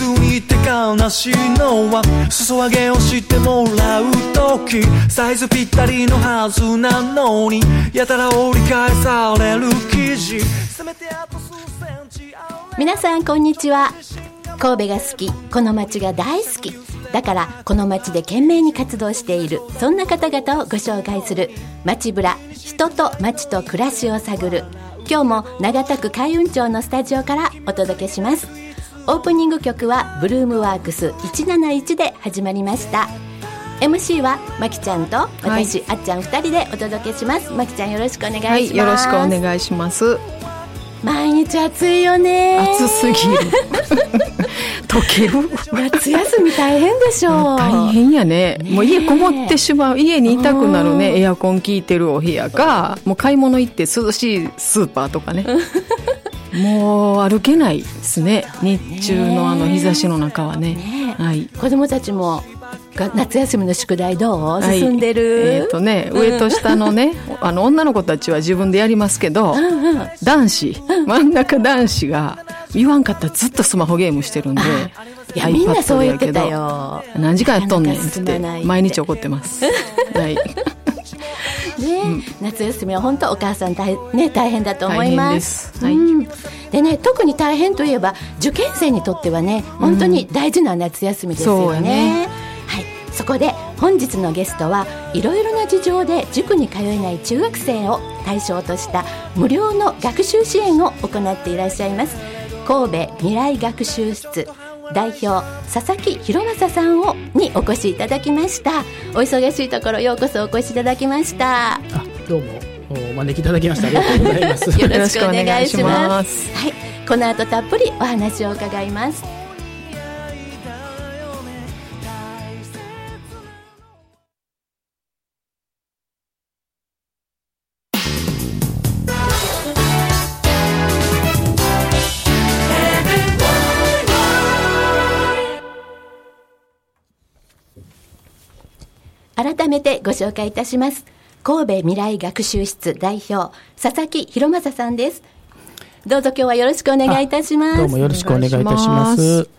にいて悲しいのは裾上げをしてもらうときサイズぴったりのはずなのにやたら折り返される生地せめてあと数センチ皆さんこんにちは。神戸が好き、この街が大好きだからこの街で懸命に活動しているそんな方々をご紹介する街ブラ、人と街と暮らしを探る。今日も長田区海運町のスタジオからお届けします。オープニング曲はブルームワークス171で始まりました。 MC はまきちゃんと私、あっちゃん2人でお届けします。まきちゃんよろしくお願いします。はい、 よろしくお願いします。 毎日暑いよね。 暑すぎる溶ける。 夏休み大変でしょう。 大変やね。もう家こもってしまう。家にいたくなるね。エアコン効いてるお部屋か、もう買い物行って涼しいスーパーとかねもう歩けないですね、日中の日差しの中はね。はい、 子供たちも夏休みの宿題どう進んでる？ 上と下のね女の子たちは自分でやりますけど、男子、真ん中男子が言わんかったらずっとスマホゲームしてるんで、 いやみんなそう言ってたよ。 何時間やっとんねんって毎日怒ってますはい夏休みは本当お母さん大変だと思います。 大変です。 でね、特に大変といえば受験生にとってはね本当に大事な夏休みですよね。はい、そこで本日のゲストはいろいろな事情で塾に通えない中学生を対象とした無料の学習支援を行っていらっしゃいます神戸未来学習室代表佐々木弘正さんにお越しいただきました。お忙しいところようこそお越しいただきました。 どうもお招きいただきましてありがとうございますよろしくお願いします。はい、この後たっぷりお話を伺います。改めてご紹介いたします。神戸未来学習室代表佐々木弘正さんです。どうぞ今日はよろしくお願いいたします。 どうもよろしくお願いいたします。 はい、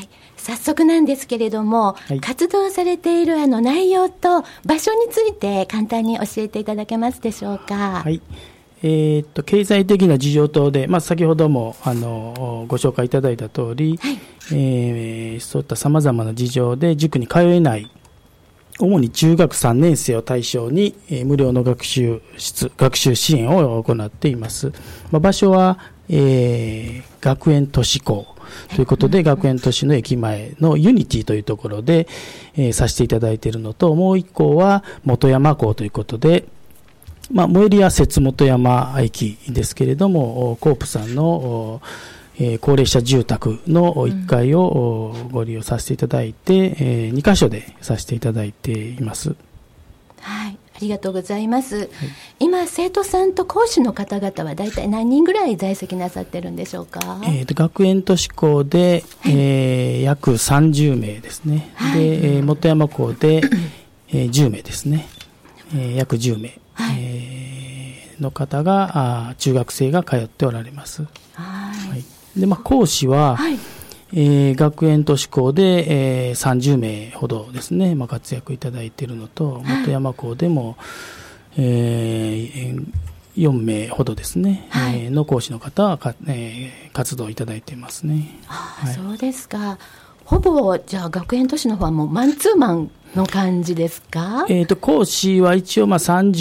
早速なんですけれども、活動されている内容と場所について簡単に教えていただけますでしょうか。 はい、経済的な事情等で、先ほどもご紹介いただいた通り、そういったさまざまな事情で塾に通えない主に中学3年生を対象に、無料の学習支援を行っています。場所は、学園都市校ということで、学園都市の駅前のユニティというところで、させていただいているのと、もう一校は本山校ということで、最寄りは摂本山駅ですけれども、コープさんの高齢者住宅の1階をご利用させていただいて、2カ所でさせていただいています。 はい、ありがとうございます。今生徒さんと講師の方々はだいたい何人ぐらい在籍なさってるんでしょうか。 学園都市校で、約30名ですね。で、本山校で、10名ですね。約10名、の方が中学生が通っておられます。で講師は、学園都市校で、30名ほどですね、活躍いただいているのと、本山校でも、4名ほどですね、の講師の方は活動いただいていますね。 そうですか。ほぼじゃあ学園都市の方はもうマンツーマンの感じですか。 講師は一応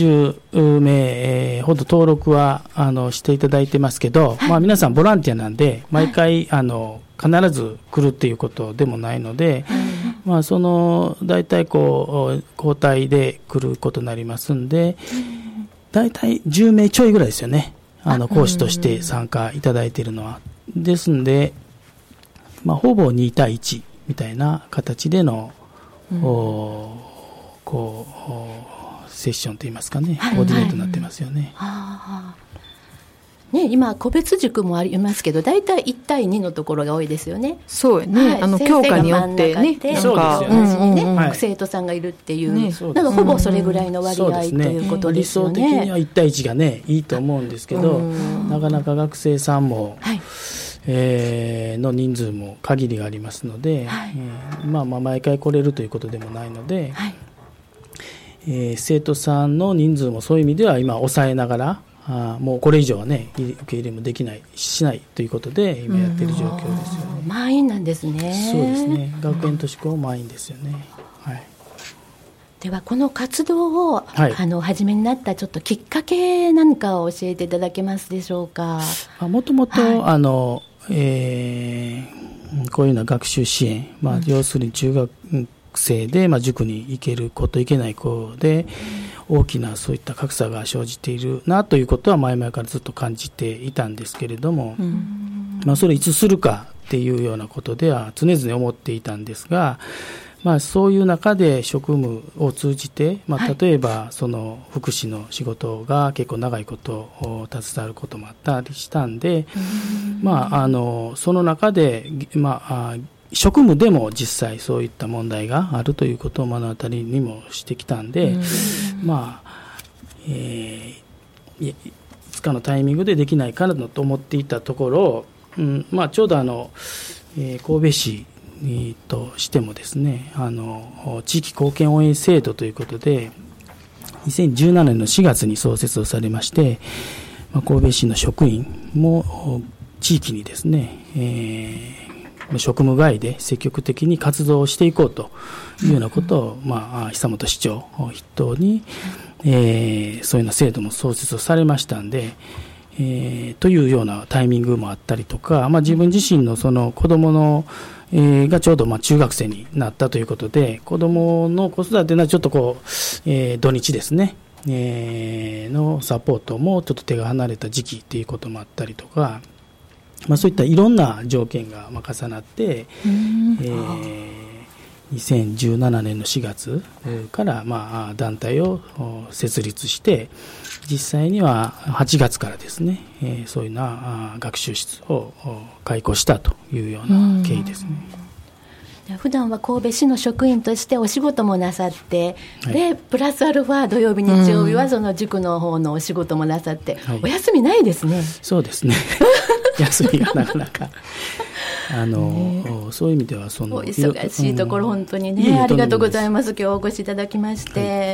30名ほど登録はしていただいてますけど、皆さんボランティアなんで毎回必ず来るっていうことでもないので、その大体交代で来ることになりますんで、大体10名ちょいぐらいですよね、講師として参加いただいているのは。ですんで、ほぼ2対1みたいな形での、セッションといいますかね、コーディネートになってますよね。 今個別塾もありますけど、だいたい1対2のところが多いですよね。 そうやね、教科によってね、 生徒さんがいるっていう、なんかほぼそれぐらいの割合ということですよね。 理想的には1対1がねいいと思うんですけど、なかなか学生さんも、 の人数も限りがありますので、毎回来れるということでもないので、生徒さんの人数もそういう意味では今抑えながら、もうこれ以上はね受け入れもできないしないということで今やっている状況ですよね。 満員なんですね。 そうですね、学園都市校満員ですよね。 ではこの活動を、始めになったちょっときっかけなんかを教えていただけますでしょうか。 もともとこういうような学習支援、要するに中学生で、塾に行ける子と行けない子で、大きなそういった格差が生じているなということは前々からずっと感じていたんですけれども、それいつするかっていうようなことでは常々思っていたんですが、そういう中で職務を通じて、例えばその福祉の仕事が結構長いことを携わることもあったりしたんで、その中で、職務でも実際そういった問題があるということを目の当たりにもしてきたんで、いつかのタイミングでできないかなと思っていたところ、ちょうど神戸市としてもですね、地域貢献応援制度ということで2017年の4月に創設をされまして、神戸市の職員も地域にですね、職務外で積極的に活動をしていこうというようなことを、久本市長を筆頭に、そういうような制度も創設をされましたんで、というようなタイミングもあったりとか、自分自身のその子供の、がちょうど中学生になったということで、子供の子育てのちょっと土日ですね、のサポートもちょっと手が離れた時期ということもあったりとか、そういったいろんな条件が重なって、2017年の4月から団体を設立して、実際には8月からですね、そういうような学習室を開講したというような経緯ですね。 普段は神戸市の職員としてお仕事もなさって、でプラスアルファ土曜日日曜日はその塾の方のお仕事もなさって、お休みないですね。 そうですね休みがなかなかそういう意味ではお忙しいところ本当にね、ありがとうございます。今日お越しいただきまして、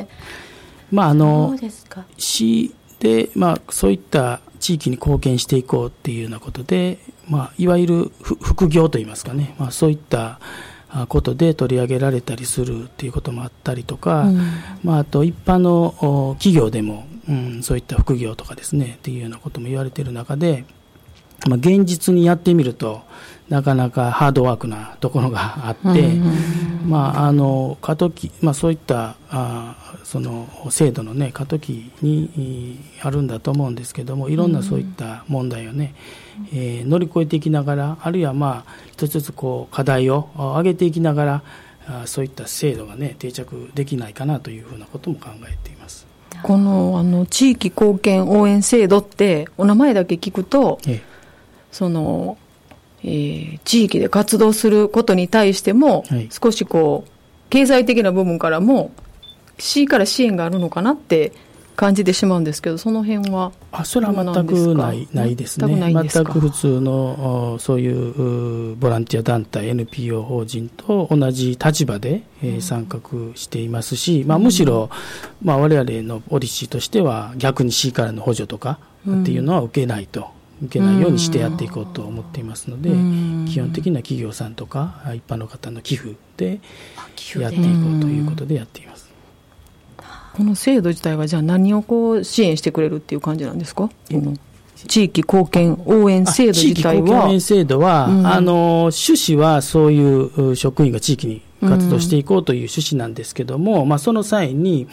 そうですか。 市で、そういった地域に貢献していこうっていうようなことで、いわゆる副業といいますかね、そういったことで取り上げられたりするっていうこともあったりとか、あと一般の企業でも、そういった副業とかですねっていうようなことも言われている中で、現実にやってみるとなかなかハードワークなところがあって、過渡期、そういったその制度のね過渡期にあるんだと思うんですけども、いろんなそういった問題をね、乗り越えていきながら、あるいは一つずつ課題を上げていきながら、そういった制度がね定着できないかなというふうなことも考えています。 この地域貢献応援制度ってお名前だけ聞くと、その地域で活動することに対しても、少し経済的な部分からも市から支援があるのかなって感じてしまうんですけど、その辺はそれは全くないですね。全く普通のそういうボランティア団体 NPO 法人と同じ立場で参画していますし、むしろ我々のポリシーとしては逆に市からの補助とかっていうのは受けないようにしてやっていこうと思っていますので、基本的な企業さんとか一般の方の寄付でやっていこうということでやっています。 この制度自体はじゃあ何を支援してくれるっていう感じなんですか？地域貢献応援制度自体は。地域貢献応援制度は、趣旨はそういう職員が地域に活動していこうという趣旨なんですけども、その際に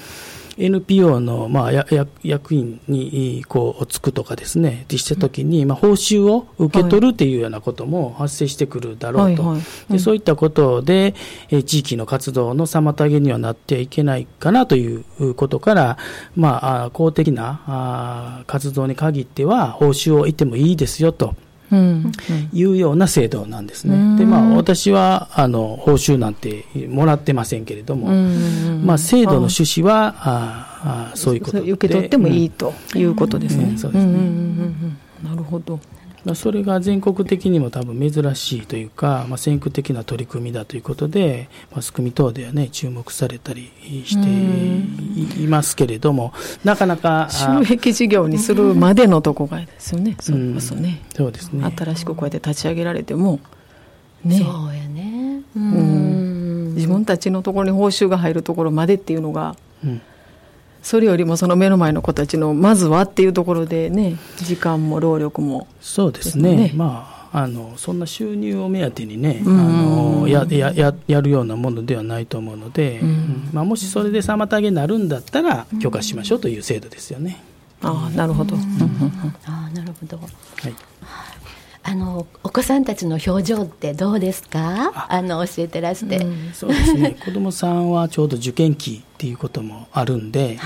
NPO の役員につくとかですねってしたときに、報酬を受け取るというようなことも発生してくるだろうと、でそういったことで地域の活動の妨げにはなってはいけないかなということから、公的な活動に限っては報酬を得てもいいですよというような制度なんですね。で、私は報酬なんてもらってませんけれども、制度の趣旨はそういうことで受け取ってもいいということですね。 そうですね。 なるほど。 それが全国的にも多分珍しいというか、先駆的な取り組みだということで、マスコミ等ではね、注目されたりしていますけれども、なかなか収益事業にするまでのとこがですよね。それこそね。 そうですね。 新しくこうやって立ち上げられても、ね。 そうやね。 自分たちのところに報酬が入るところまでっていうのが、それよりもその目の前の子たちのまずはっていうところでね、時間も労力も、 そうですね。そんな収入を目当てにね、やるようなものではないと思うので、もしそれで妨げになるんだったら許可しましょうという制度ですよね。 なるほど。 なるほど。はい。お子さんたちの表情ってどうですか？教えてらして。 そうですね。子どもさんはちょうど受験期っていうこともあるんで、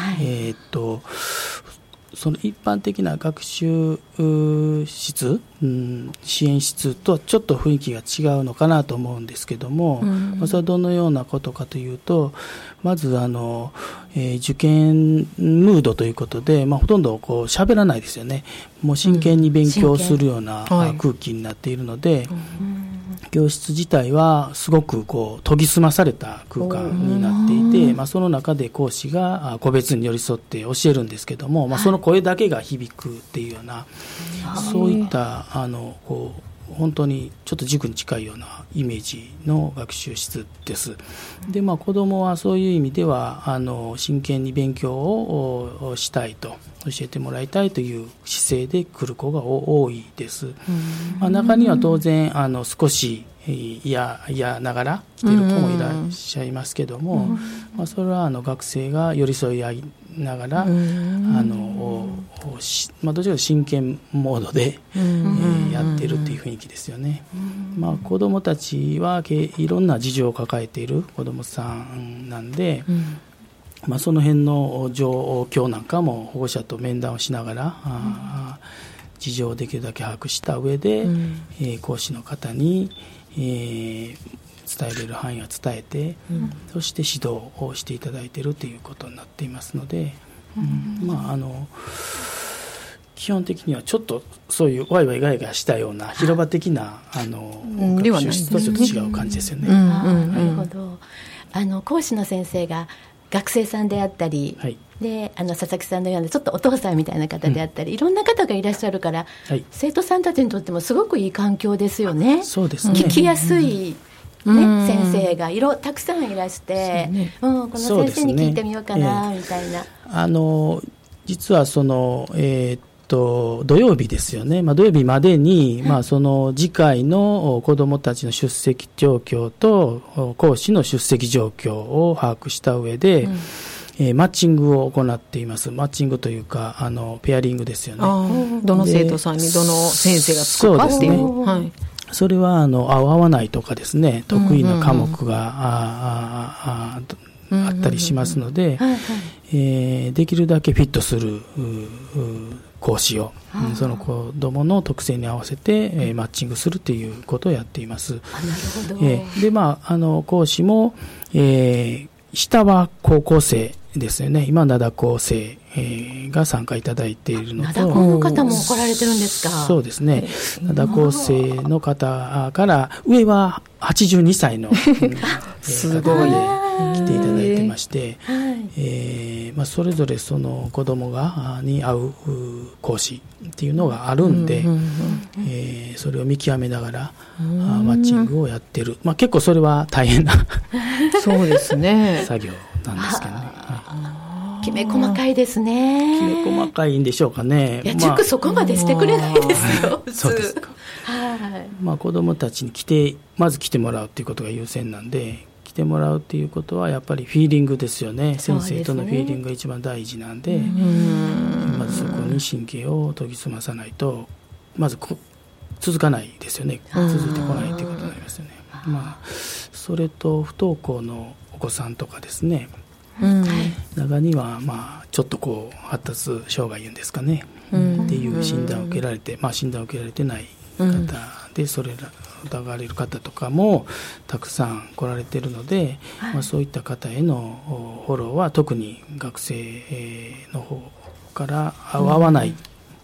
その一般的な学習室、支援室とはちょっと雰囲気が違うのかなと思うんですけども、それはどのようなことかというと、まず受験ムードということで、ほとんどこう喋らないですよね。もう真剣に勉強するような空気になっているので、教室自体はすごくこう研ぎ澄まされた空間になっていて、その中で講師が個別に寄り添って教えるんですけども、その声だけが響くっていうような、そういったこう本当にちょっと塾に近いようなイメージの学習室です。で、子どもはそういう意味では真剣に勉強をしたいと、教えてもらいたいという姿勢で来る子が多いです。中には当然少し嫌ながら来ている子もいらっしゃいますけども、それは学生が寄り添い合いながらどちらかと真剣モードでやっているという雰囲気ですよね。子どもたちはいろんな事情を抱えている子どもさんなんで、その辺の状況なんかも保護者と面談をしながら事情をできるだけ把握した上で、講師の方に伝えれる範囲は伝えて、そして指導をしていただいているということになっていますので、基本的にはちょっとそういうワイワイガヤガヤしたような広場的な学習室とちょっと違う感じですよね。 なるほど。講師の先生が学生さんであったり、で佐々木さんのようなちょっとお父さんみたいな方であったり、いろんな方がいらっしゃるから、生徒さんたちにとってもすごくいい環境ですよね。 そうですね。 聞きやすい、先生がたくさんいらして、この先生に聞いてみようかな、みたいな。 実は土曜日ですよね。土曜日までに、その次回の子どもたちの出席状況と講師の出席状況を把握した上で、マッチングを行っています。マッチングというかペアリングですよね。 どの生徒さんにどの先生がつくかっていう。 それは合う合わないとかですね、得意な科目があったりしますので、できるだけフィットする講師をその子どもの特性に合わせてマッチングするということをやっています。 なるほど。 で講師も下は高校生ですよね。今灘高生が参加いただいているのと、 灘高の方も来られてるんですか？ そうですね。灘高生の方から上は82歳の方で来ていただいてまして、それぞれその子供に合う講師っていうのがあるんで、それを見極めながらマッチングをやってる。結構それは大変なそうですね作業なんですけどね。 きめ細かいですね。 きめ細かいんでしょうかね。 いや、塾そこまでしてくれないですよ。 そうですか。子どもたちにまず来てもらうっていうことが優先なんで、来てもらうっていうことはやっぱりフィーリングですよね。先生とのフィーリングが一番大事なんで、まずそこに神経を研ぎ澄まさないとまず続かないですよね。続いてこないということになりますよね。それと不登校のお子さんとかですね、中にはちょっと発達障害いうんですかね、っていう診断を受けられて、診断を受けられてない方で、それら疑われる方とかもたくさん来られているので、そういった方へのフォローは特に学生の方から合わない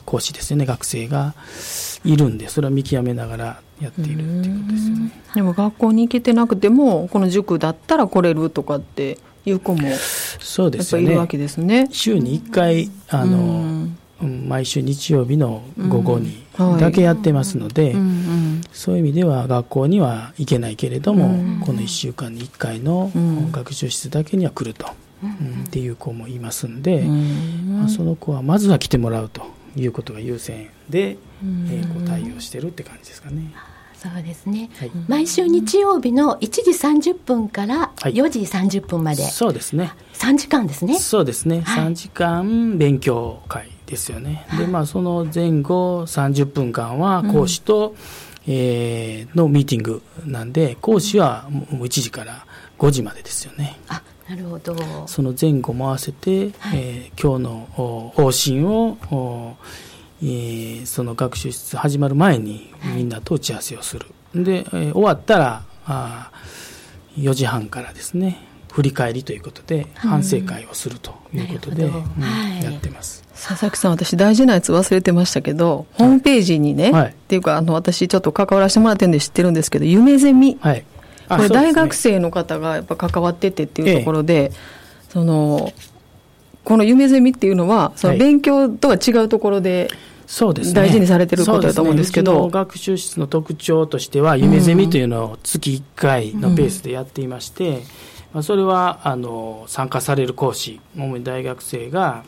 講師ですよね、学生がいるんで、それを見極めながらやっているっていうことですよね。 でも学校に行けてなくてもこの塾だったら来れるとかっていう子もやっぱりいるわけですね。 週に1回毎週日曜日の午後にだけやってますので、そういう意味では学校には行けないけれども、この1週間に1回の学習室だけには来ると、っていう子もいますんで、その子はまずは来てもらうということが優先で、こう対応してるって感じですかね。 そうですね、はい、毎週日曜日の1時30分から4時30分まで、 そうですね、 3時間ですね。 そうですね、3時間勉強会ですよね。で、その前後30分間は講師と、のミーティングなんで、講師はもう1時から5時までですよね。 あ、なるほど。 その前後も合わせて、今日の方針をその学習室始まる前にみんなと打ち合わせをする。で、終わったら4時半からですね、振り返りということで反省会をするということで、やってます。 佐々木さん、私大事なやつ忘れてましたけど、ホームページにね、っていうか私ちょっと関わらせてもらってるんで知ってるんですけど、夢ゼミ、これ大学生の方がやっぱ関わっててっていうところで、この夢ゼミっていうのはその勉強とは違うところで大事にされてることだと思うんですけど、 うちの学習室の特徴としては夢ゼミというのを月1回のペースでやっていまして、それは参加される講師、主に大学生が、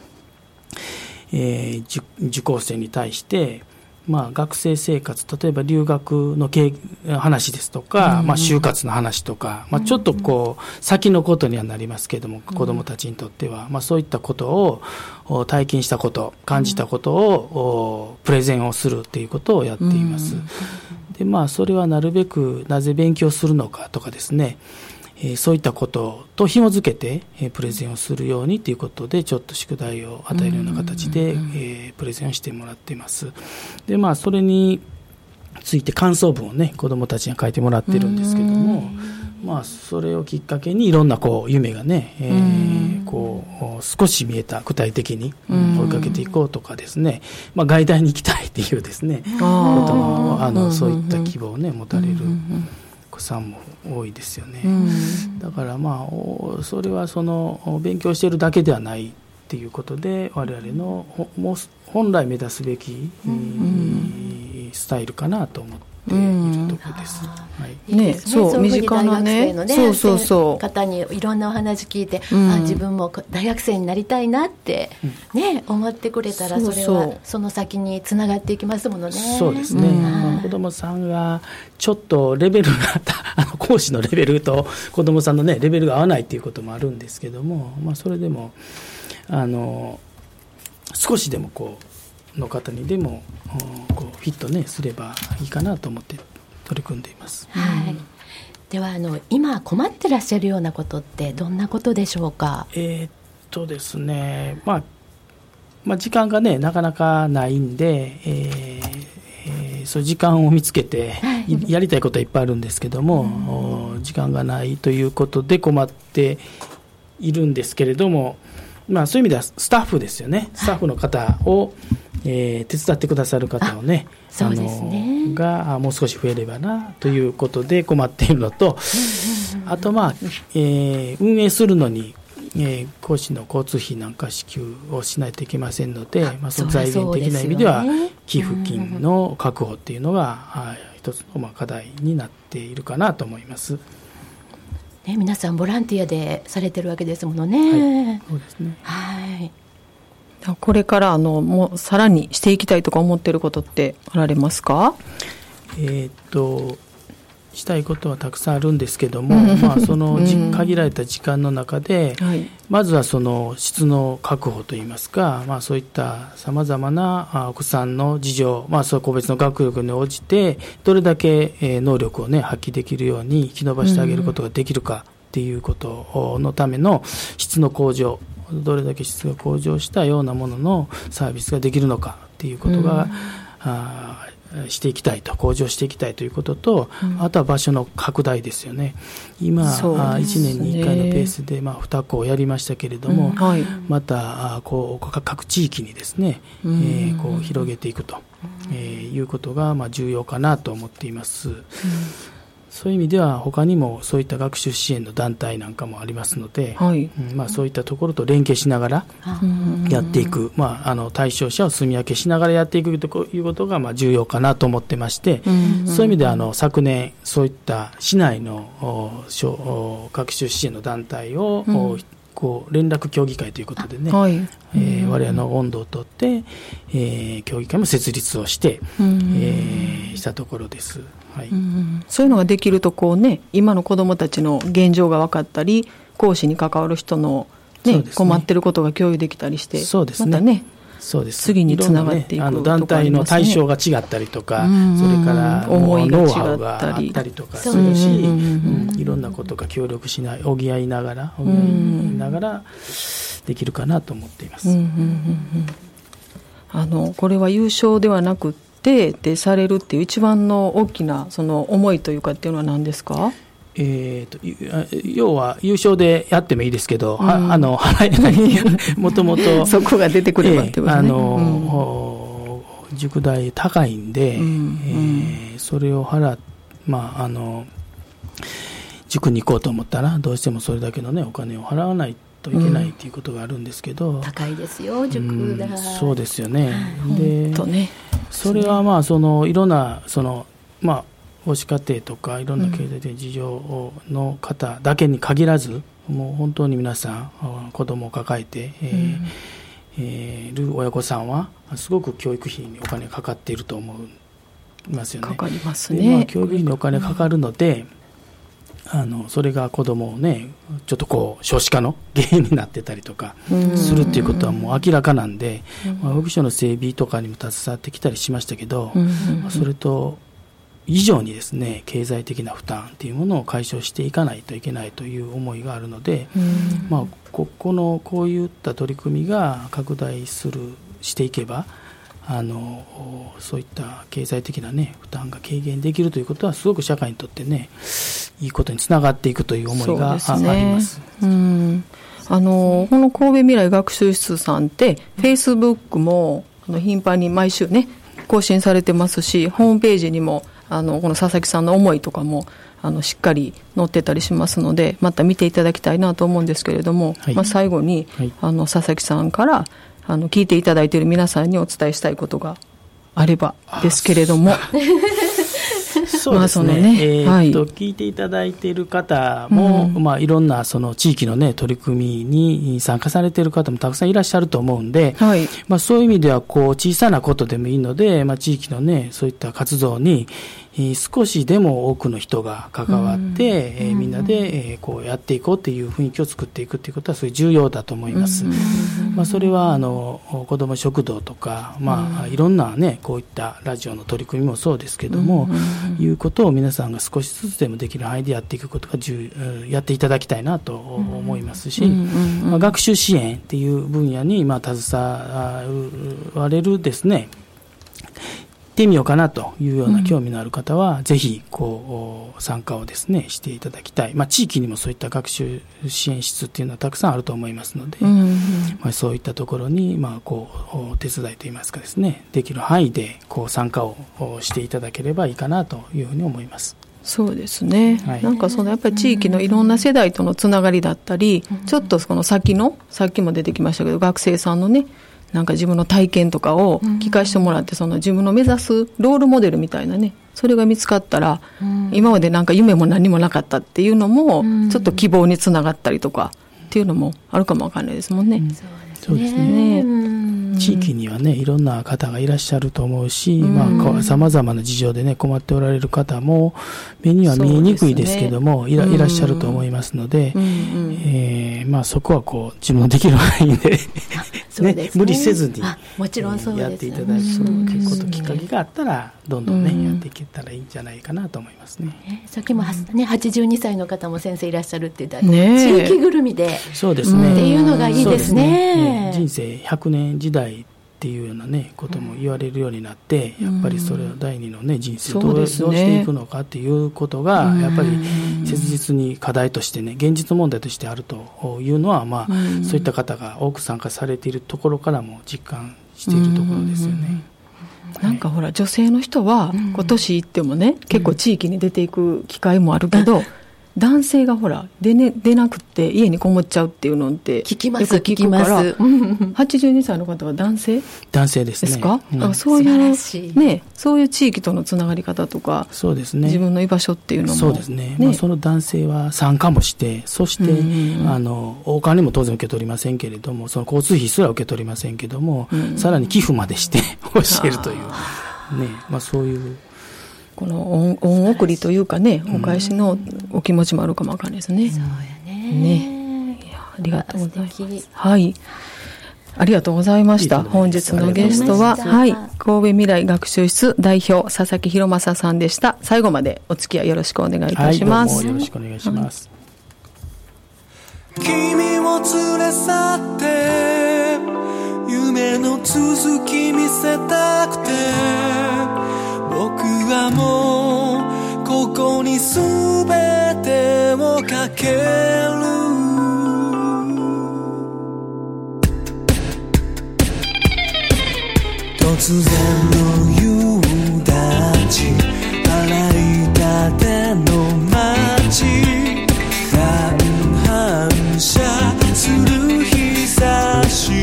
受講生に対して、学生生活、例えば留学の話ですとか、就活の話とか、ちょっとこう先のことにはなりますけれども、子どもたちにとっては、そういったことを体験したこと、感じたことをプレゼンをするということをやっています。で、それはなるべくなぜ勉強するのかとかですね、そういったことと紐づけてプレゼンをするようにということで、ちょっと宿題を与えるような形でプレゼンをしてもらっています。で、それについて感想文をね、子どもたちに書いてもらってるんですけども、それをきっかけにいろんな夢がね、少し見えた、具体的に追いかけていこうとかですね、外大に行きたいっていうですね、こともそういった希望をね持たれる子さんも多いですよね。だからそれは勉強しているだけではないっていうことで、我々の本来目指すべきスタイルかなと思っているところです。 そう身近なね、 方にいろんなお話聞いて、自分も大学生になりたいなって思ってくれたら、それはその先につながっていきますものね。 そうですね。子どもさんがちょっとレベルが講師のレベルと子どもさんのねレベルが合わないっていうこともあるんですけども、それでも少しでもの方にでもフィットねすればいいかなと思って取り組んでいます。 では今困ってらっしゃるようなことってどんなことでしょうか。 ですね、時間がねなかなかないんで、そういう時間を見つけてやりたいことはいっぱいあるんですけども、時間がないということで困っているんですけれども、そういう意味ではスタッフですよね。スタッフの方を、手伝ってくださる方をね、がもう少し増えればなということで困っているのと、あと運営するのに、講師の交通費なんか支給をしないといけませんので、その財源的な意味では寄付金の確保っていうのが一つの課題になっているかなと思います。 皆さんボランティアでされてるわけですものね。 そうですね。 これからもうさらにしていきたいとか思っていることってあられますか？ したいことはたくさんあるんですけども、その限られた時間の中で、まずはその質の確保といいますか、そういったさまざまなお子さんの事情、そういう個別の学力に応じてどれだけ能力をね発揮できるように引き伸ばしてあげることができるかっていうことのための質の向上、どれだけ質が向上したようなもののサービスができるのかっていうことが、 していきたいと、向上していきたいということと、あとは場所の拡大ですよね。今、1年に1回のペースで、2校やりましたけれども、また各地域にですね、こう広げていくと、いうことが重要かなと思っています。そういう意味では他にもそういった学習支援の団体なんかもありますので、そういったところと連携しながらやっていく、対象者を住み分けしながらやっていくということが重要かなと思ってまして、そういう意味では昨年そういった市内の学習支援の団体を連絡協議会ということでね、我々の温度をとって、協議会も設立をして、したところです。 そういうのができると今の子どもたちの現状が分かったり、講師に関わる人の、困ってることが共有できたりして、 そうですね、 またね、 そうです、 次につながっていくところ団体の対象が違ったりとか、それから思いが違ノウハウがあったりとかするし、いろんなことが協力しない補いながらできるかなと思っています。 これは優勝ではなくってでされるっていう一番の大きなその思いというかっていうのは何ですか？ 要は優勝でやってもいいですけど、払えないもともとそこが出てくればってことね。 塾代高いんで、それを塾に行こうと思ったらどうしてもそれだけのねお金を払わないといけないということがあるんですけど、 高いですよ塾代。 そうですよね。で、それはいろんな母子家庭とかいろんな経済的事情の方だけに限らず、もう本当に皆さん子供を抱えている親御さんはすごく教育費にお金がかかっていると思いますよね。 かかりますね。 教育費にお金がかかるので、それが子供をねちょっと少子化の原因になってたりとかするっていうことはもう明らかなんで、保育所の整備とかにも携わってきたりしましたけど、それと以上にですね経済的な負担っていうものを解消していかないといけないという思いがあるので、こういった取り組みが拡大していけばそういった経済的な負担が軽減できるということはすごく社会にとっていいことにつながっていくという思いがあります。 この神戸未来学習室さんってフェイスブックも頻繁に毎週ね更新されてますし、ホームページにもこの佐々木さんの思いとかもしっかり載ってたりしますので、また見ていただきたいなと思うんですけれども、最後に、佐々木さんから聞いていただいている皆さんにお伝えしたいことがあればですけれども。 そうですね。聞いていただいている方も、いろんなその地域の取り組みに参加されている方もたくさんいらっしゃると思うんで、そういう意味では小さなことでもいいので、地域のそういった活動に少しでも多くの人が関わって、みんなでやっていこうという雰囲気を作っていくということはすごい重要だと思います。それは子ども食堂とか、いろんなこういったラジオの取り組みもそうですけども、いうことを皆さんが少しずつでもできる範囲でやっていくことがやっていただきたいなと思いますし、学習支援っていう分野に携われるですねってみようかなというような興味のある方は、ぜひ参加をですねしていただきたい。地域にもそういった学習支援室っていうのはたくさんあると思いますので、そういったところに手伝いといいますかですね、できる範囲で参加をしていただければいいかなというふうに思います。 そうですね。なんかやっぱり地域のいろんな世代とのつながりだったり、ちょっとさっきも出てきましたけど、学生さんのなんか自分の体験とかを聞かせてもらって、自分の目指すロールモデルみたいなそれが見つかったら、今までなんか夢も何もなかったっていうのも、ちょっと希望につながったりとかっていうのもあるかもわかんないですもんね。 そうですね。地域にはいろんな方がいらっしゃると思うし、さまざまな事情で困っておられる方も目には見えにくいですけども、いらっしゃると思いますので、そこは自分のできる範囲で無理せずにもちろんそうです、 やっていただくこときっかけがあったらどんどんやっていけたらいいんじゃないかなと思いますね。 さっきも82歳の方も先生いらっしゃるって言ったら、地域ぐるみでそうですねっていうのがいいですね。 人生100年時代っていうようなねことも言われるようになって、やっぱりそれを第二のね人生をどうしていくのかっていうことがやっぱり切実に課題としてね、現実問題としてあるというのは、まあそういった方が多く参加されているところからも実感しているところですよね。 なんかほら女性の人は今年行ってもね、結構地域に出ていく機会もあるけど、男性がほら出なくて家にこもっちゃうっていうのって聞きます。 82歳の方は男性ですね。 ですか？そういうね、そういう地域とのつながり方とか、そうですね、自分の居場所っていうのもそうですね。まあ、その男性は参加もして、そしてお金も当然受け取りませんけれども、その交通費すら受け取りませんけれども、さらに寄付までして教えるというね、まあそういう。 この恩送りというかね、お返しのお気持ちもあるかもわかんないですね。 そうやね。 いや、ありがとうございます。はい。ありがとうございました。本日のゲストは、はい、神戸未来学習室代表、佐々木博正さんでした。最後までお付き合いよろしくお願いいたします。 はい、どうもよろしくお願いします。 君を連れ去って夢の続き見せたくて、僕はもうここに全てをかける。突然の夕立、洗いたての街、乱反射する日差し、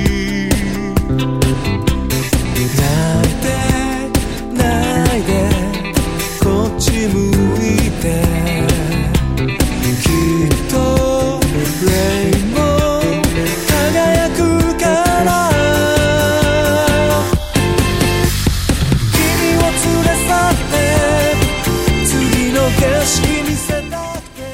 泣いてこっち向いて、きっとレインボー輝くから、君を連れ去って次の景色見せたくて。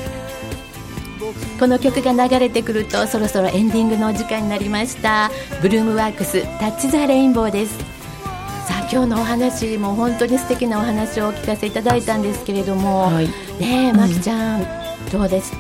この曲が流れてくるとそろそろエンディングのお時間になりました。ブルームワークスタッチザレインボーです。さあ今日のお話も本当に素敵なお話をお聞かせいただいたんですけれども、はい、ねえまきちゃん、どうでした？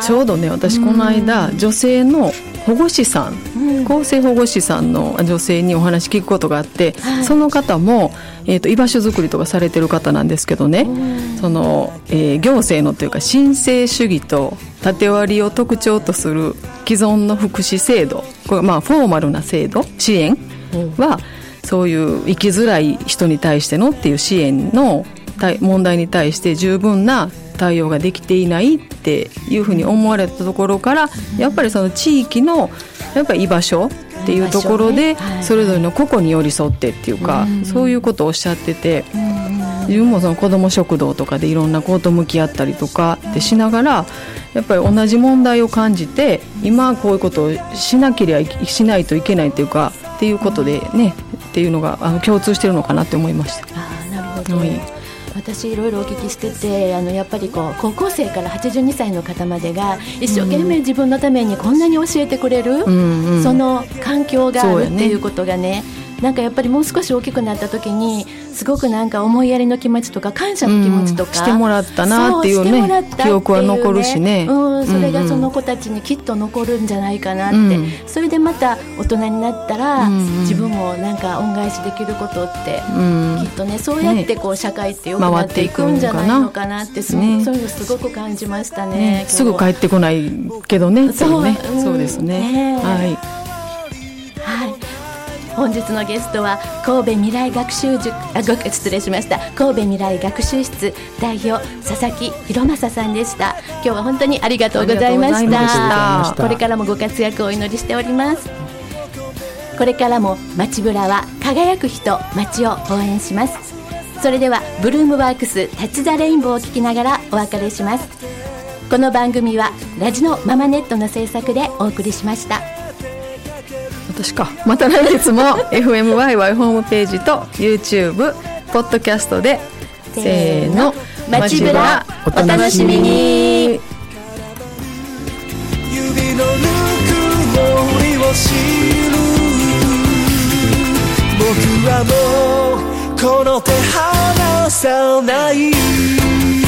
ちょうどね、私この間、女性の保護士さん、厚生保護士さんの女性にお話聞くことがあって、はい、その方も、居場所づくりとかされてる方なんですけどね、その、行政のというか申請主義と縦割りを特徴とする既存の福祉制度、これまあフォーマルな制度支援は、そういう生きづらい人に対してのっていう支援の問題に対して十分な対応ができていないっていうふうに思われたところから、やっぱりその地域のやっぱり居場所っていうところでそれぞれの個々に寄り添ってっていうか、そういうことをおっしゃってて、自分もその子ども食堂とかでいろんな子と向き合ったりとかってしながら、やっぱり同じ問題を感じて、今こういうことをしないといけないというかっていうことでね、っていうのが共通してるのかなって思いました。 なるほど、私いろいろお聞きしてて、やっぱりこう高校生から82歳の方までが一生懸命自分のためにこんなに教えてくれる、その環境があるっていうことがね、なんかやっぱりもう少し大きくなった時にすごくなんか思いやりの気持ちとか感謝の気持ちとか、 してもらったなっていうね、記憶は残るしね、 それがその子たちにきっと残るんじゃないかなって、それでまた大人になったら、自分もなんか恩返しできることって、きっとね、そうやってこう社会って良くなっていくんじゃないのかなって、そういうのすごく感じましたね。 すぐ帰ってこないけどね、そうですね。はい。 本日のゲストは神戸未来学習塾、失礼しました、神戸未来学習室代表佐々木博正さんでした。今日は本当にありがとうございました。これからもご活躍をお祈りしております。これからも街ブラは輝く人、街を応援します。それではブルームワークスタッチザレインボーを聞きながらお別れします。この番組はラジノママネットの制作でお送りしました。 また来月もFMYY ホームページと YouTube、ポッドキャストでせーの、街ブラお楽しみに。 指のぬくもりを知る、僕はもうこの手離さない。